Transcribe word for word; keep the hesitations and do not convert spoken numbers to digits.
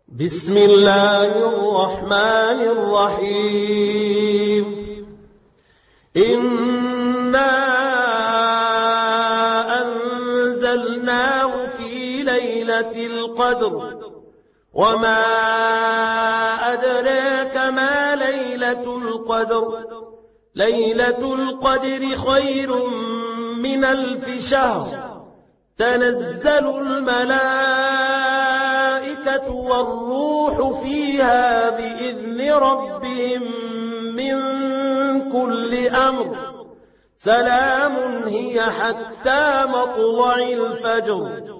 بسم الله الرحمن الرحيم إنا أنزلناه في ليلة القدر وما أدراك ما ليلة القدر ليلة القدر خير من ألف شهر تنزل الملائكة والروح فيها بإذن ربهم من كل أمر سلام هي حتى مطلع الفجر